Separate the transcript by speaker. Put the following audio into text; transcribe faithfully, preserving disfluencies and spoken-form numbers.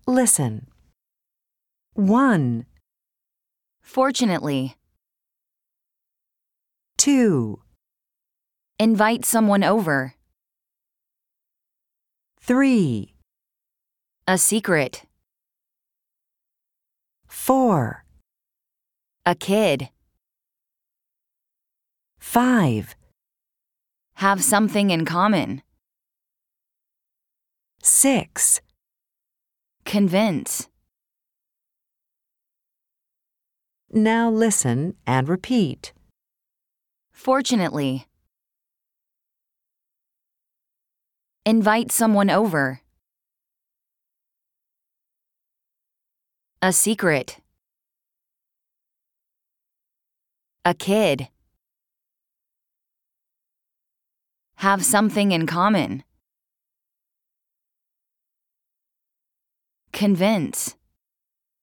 Speaker 1: Listen. One,
Speaker 2: Fortunately.
Speaker 1: two,
Speaker 2: Invite someone over.
Speaker 1: three,
Speaker 2: A secret.
Speaker 1: four,
Speaker 2: A kid.
Speaker 1: five,
Speaker 2: Have something in common.
Speaker 1: six.
Speaker 2: Convince.
Speaker 1: Now listen and repeat.
Speaker 2: Fortunately. Invite someone over. A secret. A kid. Have something in common. Convince.